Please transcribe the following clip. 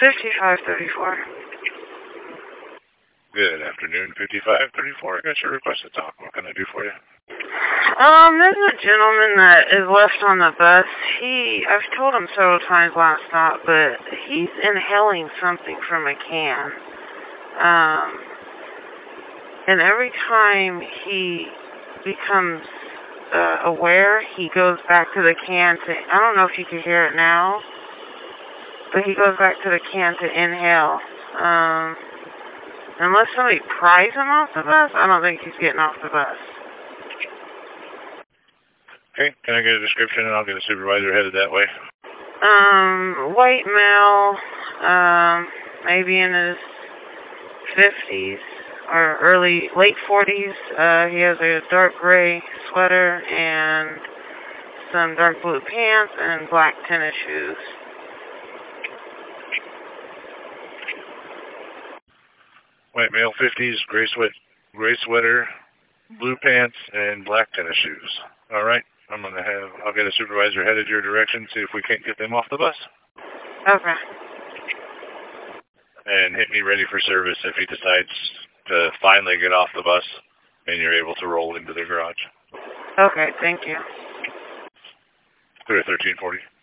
5534. Good afternoon, 5534. I got your request to talk. What can I do for you? There's a gentleman that is left on the bus. I've told him several times last stop, but he's inhaling something from a can. And every time he becomes aware, he goes back to the can to, I don't know if you can hear it now, but he goes back to the can to inhale. Unless somebody pries him off the bus, I don't think he's getting off the bus. Okay, can I get a description and I'll get a supervisor headed that way? White male, maybe in his 50s or late 40s. He has a dark gray sweater and some dark blue pants and black tennis shoes. White male, 50s, gray sweater, blue pants, and black tennis shoes. All right, I'll get a supervisor headed your direction, see if we can't get them off the bus. Okay. And hit me ready for service if he decides to finally get off the bus and you're able to roll into the garage. Okay, thank you. Clear 1340.